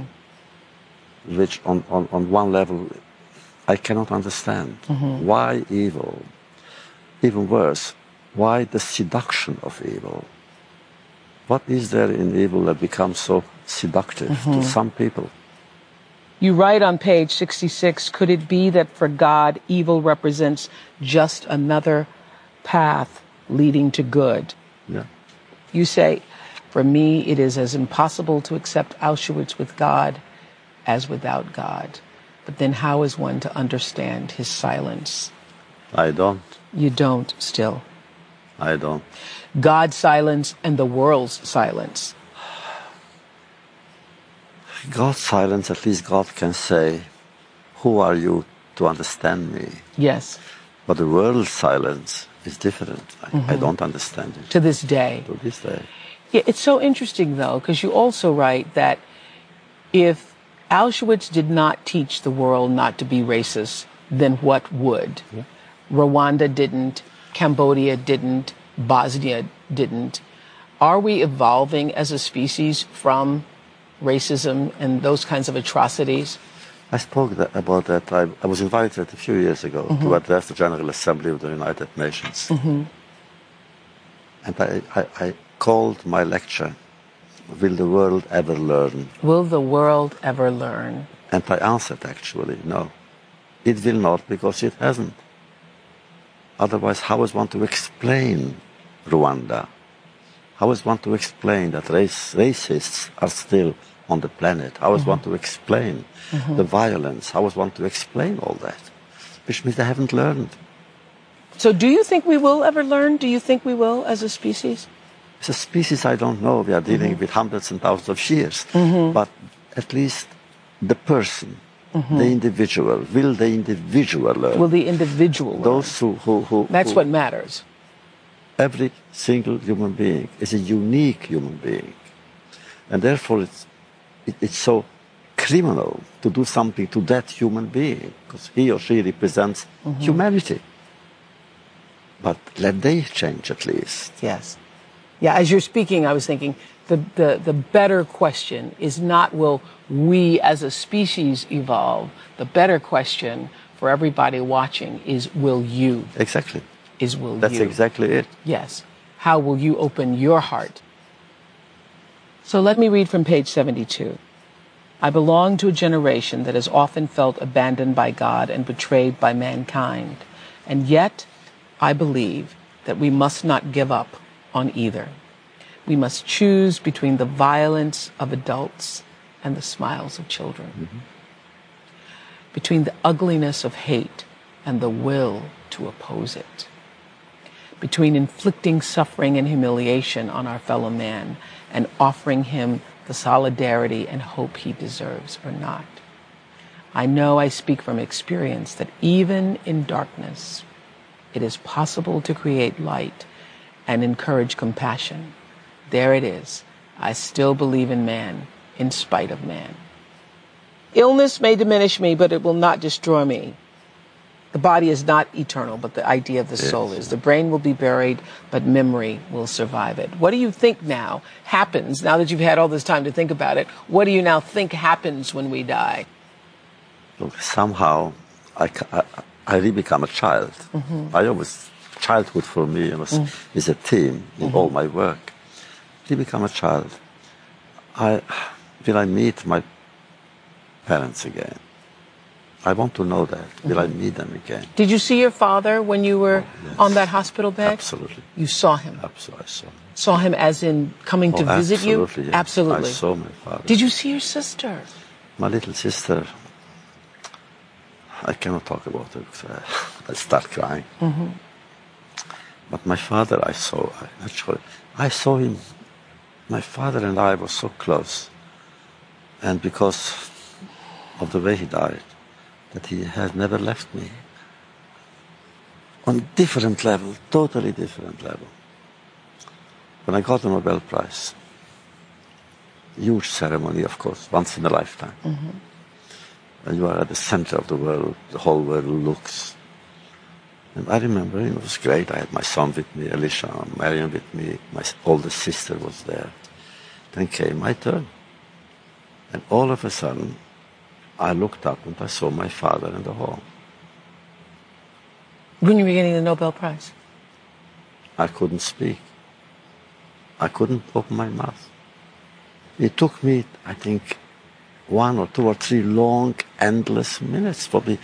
E: which on one level I cannot understand. Why evil? Even worse, why the seduction of evil? What is there in evil that becomes so seductive to some people?
C: You write on page 66, could it be that for God, evil represents just another path leading to good?
E: Yeah.
C: You say, for me, it is as impossible to accept Auschwitz with God as without God. But then how is one to understand his silence?
E: I don't.
C: You don't still.
E: I don't.
C: God's silence and the world's silence.
E: God's silence, at least God can say, who are you to understand me?
C: Yes.
E: But the world's silence is different. I don't understand it.
C: To this day.
E: To this day.
C: Yeah, it's so interesting, though, because you also write that if Auschwitz did not teach the world not to be racist, then what would?
E: Yeah.
C: Rwanda didn't, Cambodia didn't, Bosnia didn't. Are we evolving as a species from racism and those kinds of atrocities?
E: I spoke about that. I was invited a few years ago to address the General Assembly of the United Nations. And I called my lecture, Will the World Ever Learn?
C: Will the world ever learn?
E: And I answered actually, no. It will not because it hasn't. Otherwise, how is one to explain Rwanda? How is one to explain that racists are still on the planet? How is one to explain the violence? How is one to explain all that? Which means they haven't learned.
C: So do you think we will ever learn? Do you think we will as a species?
E: As a species, I don't know. We are dealing with hundreds and thousands of years. But at least the person, the individual, will the individual learn?
C: Will the individual learn?
E: Those who
C: That's what matters.
E: Every single human being is a unique human being. And therefore it's so criminal to do something to that human being, because he or she represents humanity. But let they change at least.
C: Yes. Yeah, as you're speaking, I was thinking the better question is not will we as a species evolve. The better question for everybody watching is will you?
E: Exactly.
C: That's
E: exactly it.
C: Yes. How will you open your heart? So let me read from page 72. I belong to a generation that has often felt abandoned by God and betrayed by mankind. And yet, I believe that we must not give up on either. We must choose between the violence of adults and the smiles of children. Between the ugliness of hate and the will to oppose it. Between inflicting suffering and humiliation on our fellow man and offering him the solidarity and hope he deserves or not. I know I speak from experience that even in darkness, it is possible to create light and encourage compassion. There it is. I still believe in man in spite of man. Illness may diminish me, but it will not destroy me. The body is not eternal, but the idea of the soul is. The brain will be buried, but memory will survive it. What do you think now happens, now that you've had all this time to think about it, what do you now think happens when we die?
E: Look, somehow I re-become a child. Childhood for me is a theme in all my work. Re-become a child. Will I meet my parents again? I want to know that. Will I meet them again?
C: Did you see your father when you were on that hospital bed?
E: Absolutely.
C: You saw him?
E: Absolutely, I saw him.
C: Saw him as in coming to visit you?
E: Absolutely, yes.
C: Absolutely.
E: I saw my father.
C: Did you see your sister?
E: My little sister, I cannot talk about her because I start crying. But my father, I saw him. My father and I were so close. And because of the way he died, that he has never left me. On different level, totally different level. When I got the Nobel Prize, huge ceremony, of course, once in a lifetime. And you are at the center of the world, the whole world looks. And I remember, it was great. I had my son with me, Elisha, Mariam with me, my older sister was there. Then came my turn. And all of a sudden, I looked up and I saw my father in the hall.
C: When you were getting the Nobel Prize?
E: I couldn't speak. I couldn't open my mouth. It took me, I think, 1 or 2 or 3 long, endless minutes for me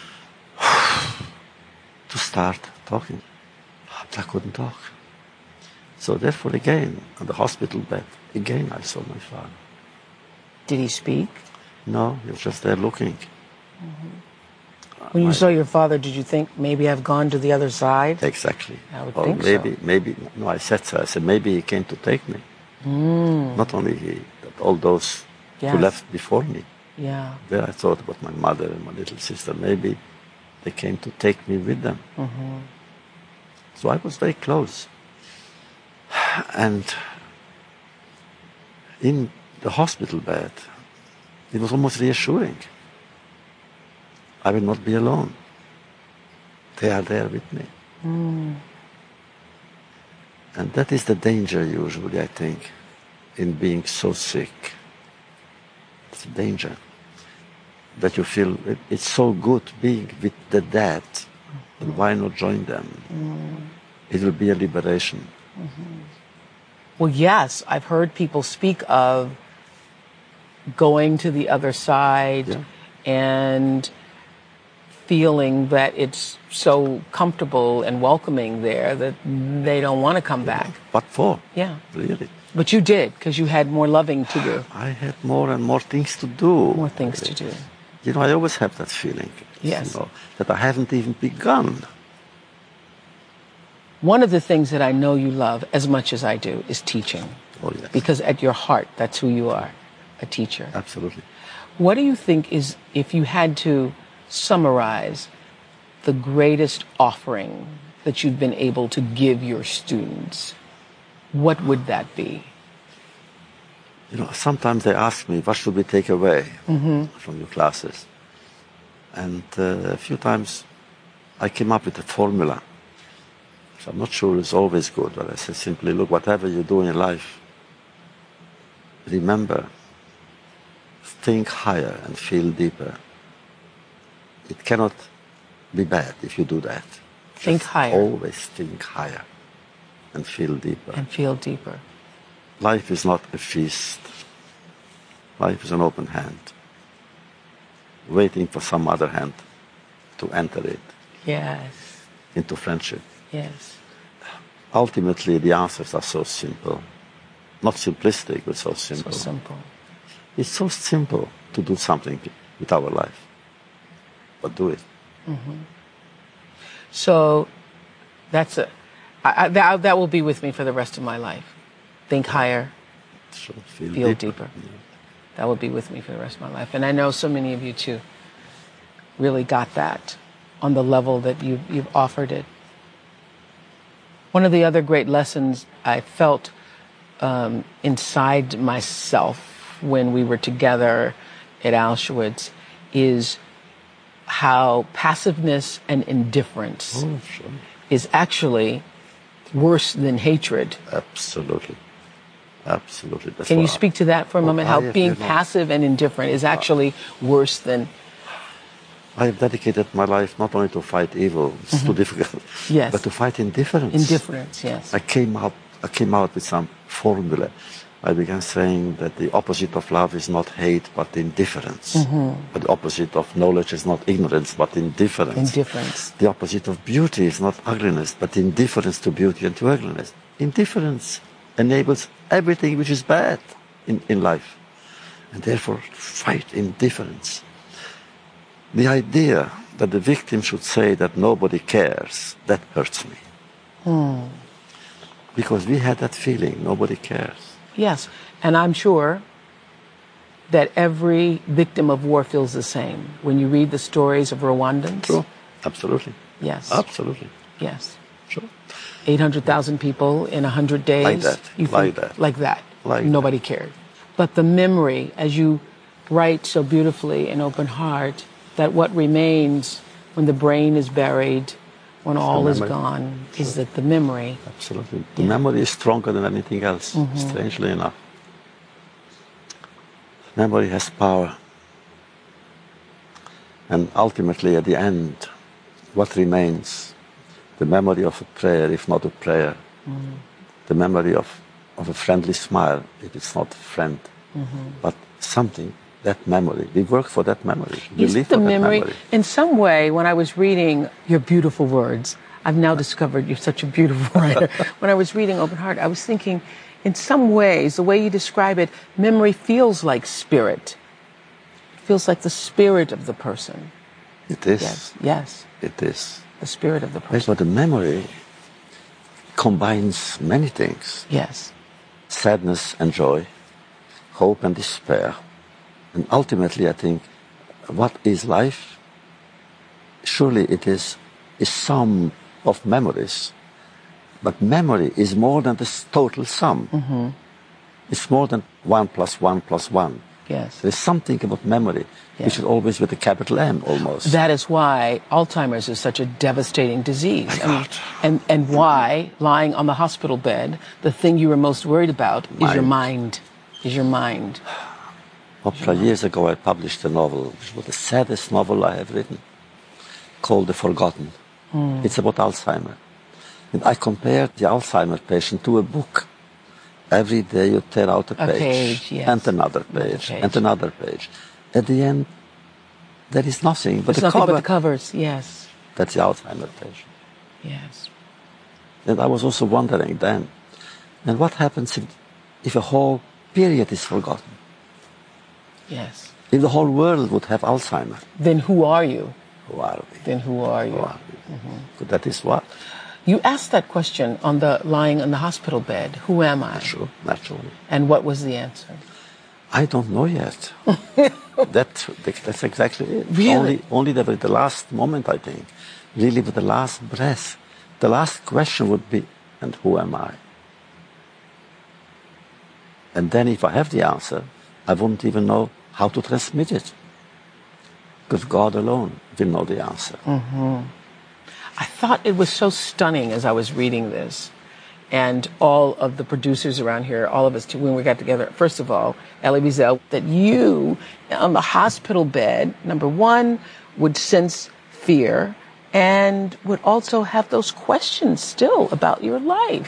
E: to start talking. I couldn't talk. So therefore, again, on the hospital bed, again I saw my father.
C: Did he speak?
E: No, he was just there looking.
C: When you saw your father, did you think maybe I've gone to the other side?
E: Exactly.
C: I would
E: or
C: think
E: maybe, no, I said so. I said, maybe he came to take me. Not only he, but all those who left before me.
C: Yeah.
E: There I thought about my mother and my little sister. Maybe they came to take me with them. So I was very close. And in the hospital bed, it was almost reassuring. I will not be alone. They are there with me. And that is the danger usually, I think, in being so sick. It's a danger. That you feel it's so good being with the dead. And why not join them? It will be a liberation.
B: Well, yes, I've heard people speak of going to the other side and feeling that it's so comfortable and welcoming there that they don't want to come back.
E: What for?
B: Yeah.
E: Really?
B: But you did, because you had more loving to do.
E: I had more and more things to do.
B: More things to do.
E: You know, I always have that feeling.
B: Yes.
E: You know, that I haven't even begun.
B: One of the things that I know you love as much as I do is teaching.
E: Oh, yes.
B: Because at your heart, that's who you are, a teacher.
E: Absolutely.
B: What do you think is, if you had to summarize the greatest offering that you've been able to give your students, what would that be?
E: You know, sometimes they ask me, what should we take away from your classes? And a few times I came up with a formula. So I'm not sure it's always good, but I say simply, look, whatever you do in life, remember, think higher and feel deeper. It cannot be bad if you do that.
B: Think
E: Just
B: higher.
E: Always think higher and feel deeper.
B: And feel deeper.
E: Life is not a feast. Life is an open hand, waiting for some other hand to enter it
B: Yes.
E: into friendship.
B: Yes.
E: Ultimately, the answers are so simple. Not simplistic, but so
B: So
E: simple.
B: simple.
E: It's so simple to do something with our life. But do it.
B: So that's that will be with me for the rest of my life. Think higher,
E: So feel
B: feel
E: deeper.
B: deeper. That will be with me for the rest of my life. And I know so many of you too really got that on the level that you've offered it. One of the other great lessons I felt inside myself when we were together at Auschwitz is how passiveness and indifference
E: Oh, sure.
B: is actually worse than hatred.
E: Absolutely. Absolutely. That's
B: Can you
E: what
B: speak to that for a moment? How
E: I have,
B: being
E: you know,
B: passive and indifferent is actually worse than...
E: I have dedicated my life not only to fight evil, it's too difficult,
B: Yes.
E: but to fight indifference.
B: Indifference, yes.
E: I came out with some formula. I began saying that the opposite of love is not hate, but indifference. But the opposite of knowledge is not ignorance, but indifference.
B: Indifference.
E: The opposite of beauty is not ugliness, but indifference to beauty and to ugliness. Indifference enables everything which is bad in life. And therefore, fight indifference. The idea that the victim should say that nobody cares, that hurts me. Because we had that feeling, nobody cares.
B: Yes. And I'm sure that every victim of war feels the same. When you read the stories of Rwandans.
E: True. Absolutely.
B: Yes.
E: Absolutely.
B: Yes.
E: Sure.
B: 800,000 people in 100 days.
E: Like that.
B: You
E: Like
B: think,
E: that.
B: Like that.
E: Like
B: Nobody cared. But the memory, as you write so beautifully in Open Heart, that what remains when the brain is buried, when all is
E: memory.
B: gone, is that the memory.
E: Absolutely. The memory is stronger than anything else, strangely enough. Memory has power. And ultimately, at the end, what remains? The memory of a prayer, if not a prayer. The memory of a friendly smile, if it's not a friend. But something, that memory. We work for that memory. We
B: Is
E: live
B: the
E: for that
B: memory,
E: memory.
B: in some way, when I was reading your beautiful words, I've now discovered you're such a beautiful writer. When I was reading Open Heart, I was thinking, in some ways, the way you describe it, memory feels like spirit. It feels like the spirit of the person.
E: It is.
B: Yes, yes,
E: It is.
B: the spirit of the
E: Yes,
B: person.
E: but the memory combines many things.
B: Yes,
E: Sadness and joy, hope and despair. And ultimately, I think, what is life? Surely it is a sum of memories. But memory is more than the total sum. It's more than 1 + 1 + 1.
B: yes.
E: There is something about memory which is always with a capital M almost.
C: That is why Alzheimer's is such a devastating disease. And why, lying on the hospital bed, the thing you were most worried about is your mind.
E: Years ago, I published a novel, which was the saddest novel I have written, called The Forgotten. It's about Alzheimer. And I compared the Alzheimer patient to a book. Every day you tear out a page
C: yes.
E: and another page and another page. At the end, there is nothing but
C: There's
E: the
C: nothing
E: cover.
C: but the covers, yes.
E: That's the Alzheimer patient.
C: Yes.
E: And I was also wondering then, and what happens if a whole period is forgotten?
C: Yes.
E: If the whole world would have Alzheimer?
C: Then who are you?
E: Who are we?
C: Then who are you?
E: Who are we? Mm-hmm. That is what?
C: You asked that question lying on the hospital bed. Who am I?
E: True, naturally.
C: And what was the answer?
E: I don't know yet. That's exactly it.
C: Really?
E: Only the last moment, I think. Really, with the last breath. The last question would be, and who am I? And then if I have the answer, I wouldn't even know how to transmit it. Because God alone will know the answer.
C: Mm-hmm. I thought it was so stunning as I was reading this. And all of the producers around here, all of us, when we got together, first of all, Elie Wiesel, that you, on the hospital bed, number one, would sense fear and would also have those questions still about your life.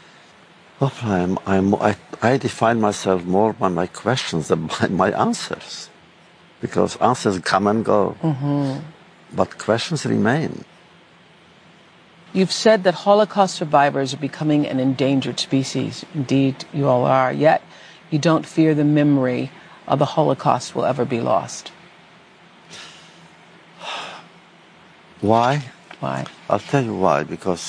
E: I define myself more by my questions than by my answers. Because answers come and go. Mm-hmm. But questions remain.
C: You've said that Holocaust survivors are becoming an endangered species. Indeed, you all are. Yet, you don't fear the memory of the Holocaust will ever be lost.
E: Why?
C: Why?
E: I'll tell you why. Because,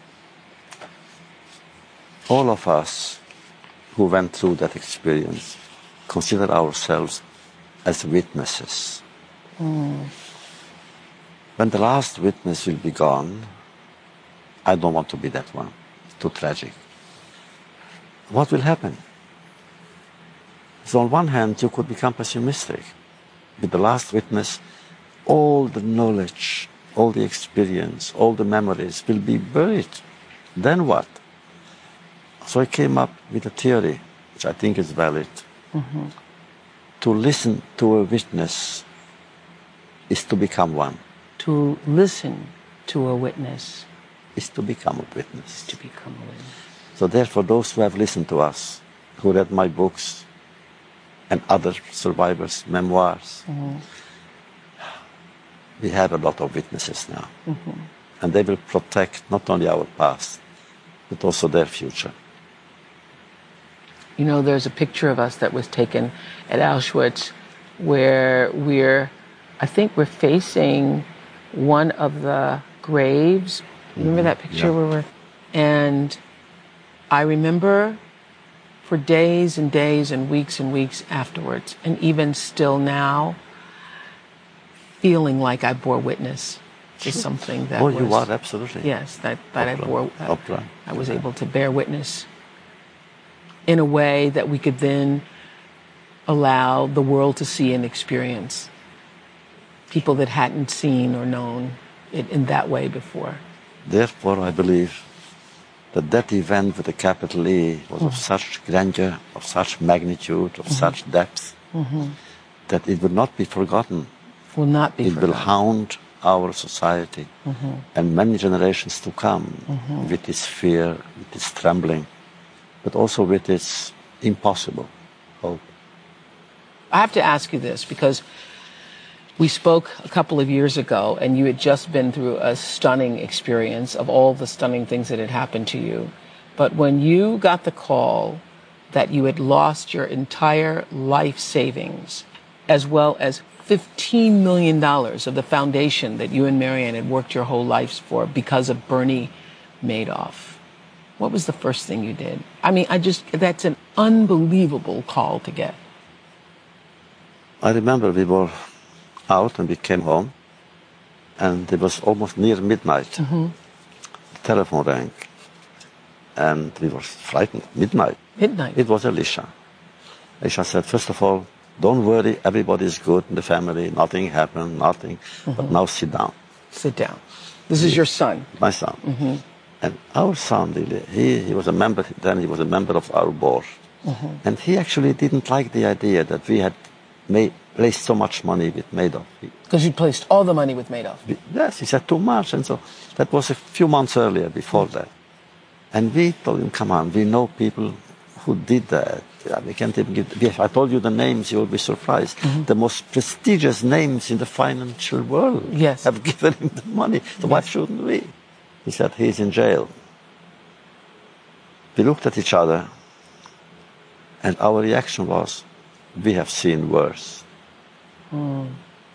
E: all of us who went through that experience consider ourselves as witnesses. When the last witness will be gone, I don't want to be that one. It's too tragic. What will happen? So on one hand, you could become pessimistic. With the last witness, all the knowledge, all the experience, all the memories will be buried. Then what? So I came up with a theory, which I think is valid. Mm-hmm. To listen to a witness is to become one.
C: To listen to a witness
E: is to become a witness.
C: To become a witness.
E: So therefore, those who have listened to us, who read my books and other survivors' memoirs, we have a lot of witnesses now. Mm-hmm. And they will protect not only our past, but also their future.
C: There's a picture of us that was taken at Auschwitz where I think we're facing one of the graves. Remember that picture where we're... And I remember for days and days and weeks afterwards, and even still now, feeling like I bore witness to something that was...
E: Oh, you are, absolutely.
C: Yes, that I bore... I was able to bear witness in a way that we could then allow the world to see and experience. People that hadn't seen or known it in that way before.
E: Therefore, I believe that event with a capital E was of such grandeur, of such magnitude, of such depth, that it will not be forgotten.
C: Will not be forgotten.
E: It will haunt our society and many generations to come with this fear, with this trembling, but also with this impossible hope.
C: I have to ask you this because we spoke a couple of years ago and you had just been through a stunning experience of all the stunning things that had happened to you. But when you got the call that you had lost your entire life savings, as well as $15 million of the foundation that you and Marianne had worked your whole lives for because of Bernie Madoff, what was the first thing you did? I mean, that's an unbelievable call to get.
E: I remember we were out and we came home and it was almost near midnight. The telephone rang and we were frightened. Midnight.
C: Midnight.
E: It was Elisha. Elisha said, first of all, Don't worry, everybody is good in the family, nothing happened, nothing. But now sit down.
B: Sit down. This is your son.
E: My son. And our son, really, he was a member, then he was a member of our board. And he actually didn't like the idea that we had placed so much money with Madoff.
B: Because you placed all the money with Madoff.
E: Yes, he said too much. And so that was a few months earlier, before that. And we told him, come on, we know people who did that. Yeah, we can't even give, if I told you the names, you will be surprised. The most prestigious names in the financial world have given him the money. So why shouldn't we? He said, he's in jail. We looked at each other, and our reaction was, we have seen worse.
B: You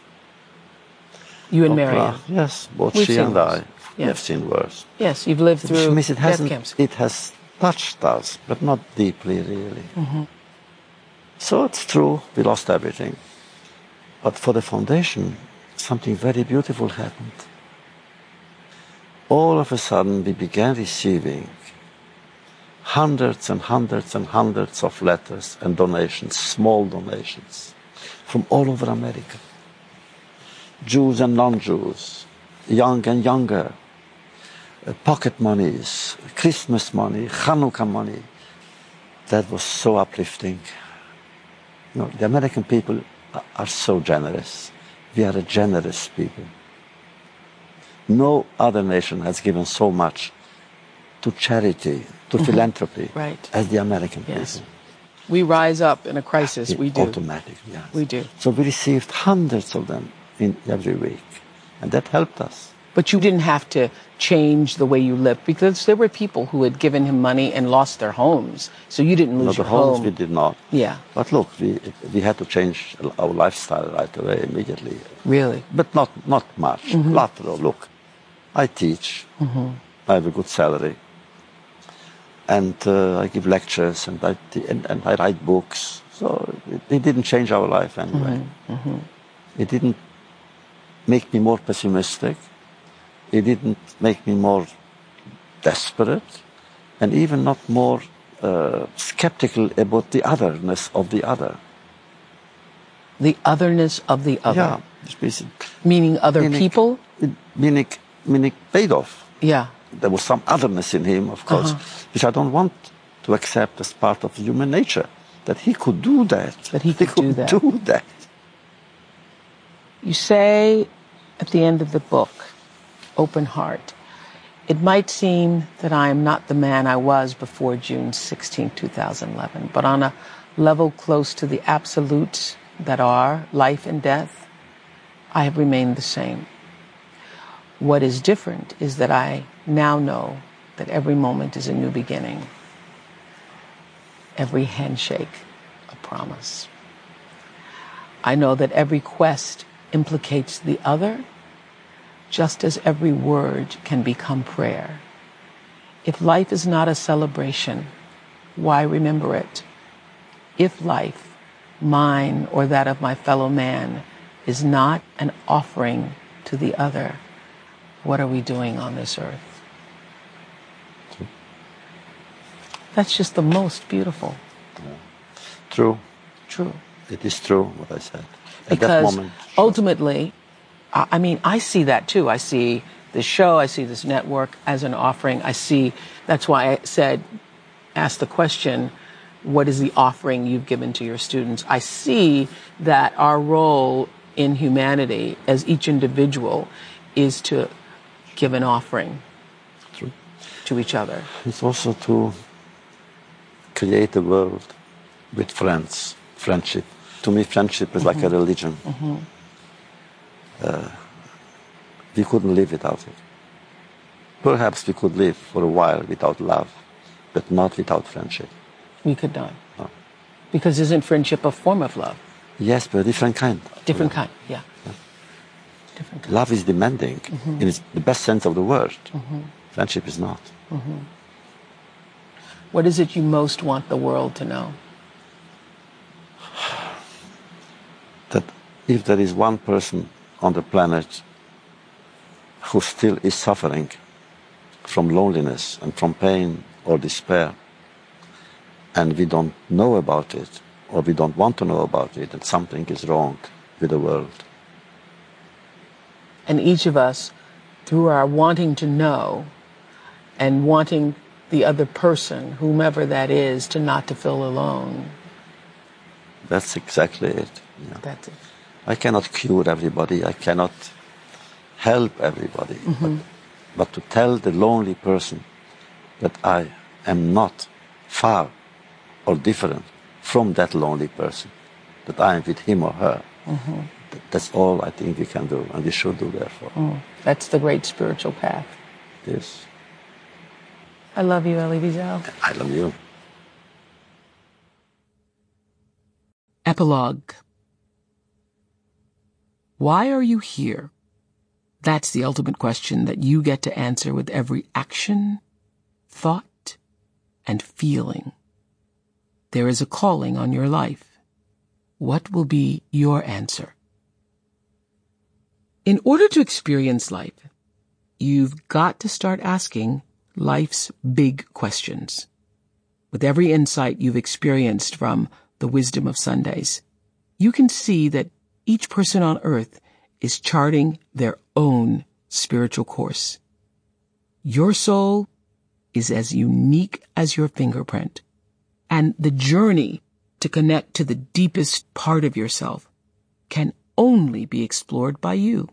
B: and Marianne?
E: Yes, both
B: We've
E: she
B: seen
E: and
B: worse.
E: I have seen worse.
B: Yes, you've lived through
E: Which means
B: death camps.
E: it has touched us, but not deeply, really. So it's true, we lost everything. But for the foundation, something very beautiful happened. All of a sudden, we began receiving hundreds and hundreds and hundreds of letters and donations, small donations, from all over America. Jews and non-Jews, young and younger, pocket monies, Christmas money, Hanukkah money. That was so uplifting. You know, the American people are so generous. We are a generous people. No other nation has given so much to charity, to philanthropy, as the American people.
B: We rise up in a crisis. We do.
E: Automatically, yes.
B: We do.
E: So we received hundreds of them in every week. And that helped us.
B: But you didn't have to change the way you lived, because there were people who had given him money and lost their homes. So you didn't lose your
E: homes
B: home.
E: We did not.
B: Yeah.
E: But look, we had to change our lifestyle right away, immediately.
B: Really?
E: But not much. Lot, though. Look, I teach. I have a good salary. And I give lectures, and I write books. So it didn't change our life anyway. It didn't make me more pessimistic. It didn't make me more desperate, and even not more skeptical about the otherness of the other.
B: The otherness of the other?
E: Yeah.
B: Meaning other people?
E: Meaning Madoff.
B: Yeah.
E: There was some otherness in him, of course, which I don't want to accept as part of human nature, that he could do that.
B: That he could do that. You say at the end of the book, Open Heart, it might seem that I am not the man I was before June 16, 2011, but on a level close to the absolutes that are life and death, I have remained the same. What is different is that I now know that every moment is a new beginning. Every handshake, a promise. I know that every quest implicates the other, just as every word can become prayer. If life is not a celebration, why remember it? If life, mine or that of my fellow man, is not an offering to the other, what are we doing on this earth? That's just the most beautiful.
E: True.
B: True.
E: It is true what I said.
B: Because
E: at that moment,
B: ultimately, I mean, I see that too. I see this show, I see this network as an offering. That's why I said, ask the question, what is the offering you've given to your students? I see that our role in humanity as each individual is to give an offering to each other.
E: It's also to create a world with friends, friendship. To me, friendship is like a religion. We couldn't live without it. Perhaps we could live for a while without love, but not without friendship.
B: We could not.
E: No.
B: Because isn't friendship a form of love?
E: Yes, but a different kind.
B: Different kind, yeah. Different kind.
E: Love is demanding in the best sense of the word. Friendship is not.
B: What is it you most want the world to know?
E: That if there is one person on the planet who still is suffering from loneliness and from pain or despair, and we don't know about it, or we don't want to know about it, and something is wrong with the world.
C: And each of us, through our wanting to know and wanting the other person, whomever that is, to not to feel alone.
E: That's exactly it. Yeah.
C: That's it.
E: I cannot cure everybody. I cannot help everybody. But to tell the lonely person that I am not far or different from that lonely person, that I am with him or her, that's all I think we can do, and we should do, therefore.
C: That's the great spiritual path.
E: Yes.
C: I love you, Elie Wiesel.
E: I love you.
C: Epilogue. Why are you here? That's the ultimate question that you get to answer with every action, thought, and feeling. There is a calling on your life. What will be your answer? In order to experience life, you've got to start asking life's big questions. With every insight you've experienced from the wisdom of Sundays, you can see that each person on earth is charting their own spiritual course. Your soul is as unique as your fingerprint, and the journey to connect to the deepest part of yourself can only be explored by you.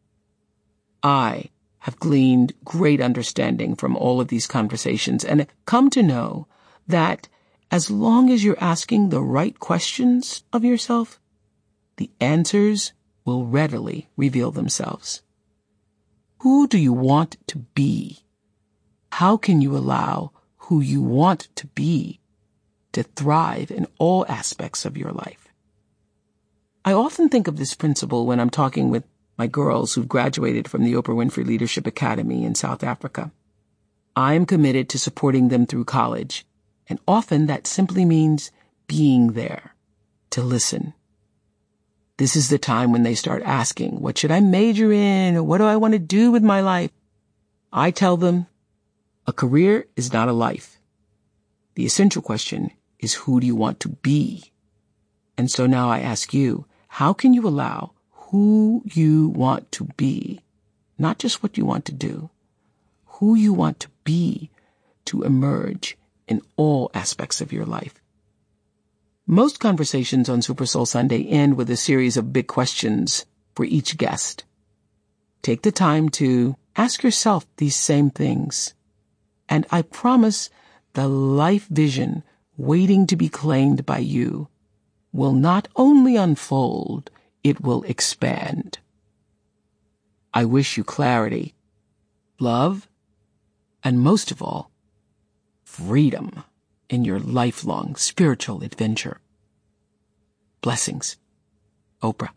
C: I have gleaned great understanding from all of these conversations and come to know that as long as you're asking the right questions of yourself, the answers will readily reveal themselves. Who do you want to be? How can you allow who you want to be to thrive in all aspects of your life? I often think of this principle when I'm talking with my girls who've graduated from the Oprah Winfrey Leadership Academy in South Africa. I am committed to supporting them through college, and often that simply means being there, to listen. This is the time when they start asking, what should I major in, or what do I want to do with my life? I tell them, a career is not a life. The essential question is, who do you want to be? And so now I ask you, how can you allow who you want to be, not just what you want to do, who you want to be, to emerge in all aspects of your life? Most conversations on Super Soul Sunday end with a series of big questions for each guest. Take the time to ask yourself these same things, and I promise the life vision waiting to be claimed by you will not only unfold, it will expand. I wish you clarity, love, and most of all, freedom in your lifelong spiritual adventure. Blessings. Oprah.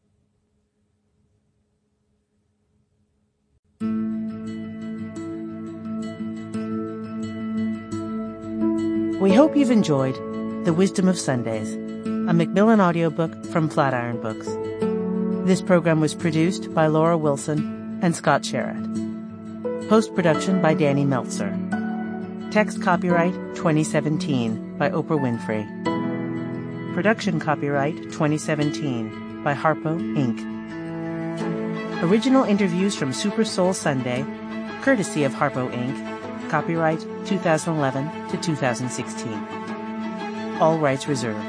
F: We hope you've enjoyed The Wisdom of Sundays, a Macmillan audiobook from Flatiron Books. This program was produced by Laura Wilson and Scott Sherratt. Post-production by Danny Meltzer. Text copyright 2017 by Oprah Winfrey. Production copyright 2017 by Harpo Inc. Original interviews from Super Soul Sunday, courtesy of Harpo Inc. Copyright 2011 to 2016. All rights reserved.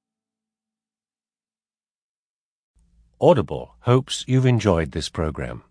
G: Audible hopes you've enjoyed this program.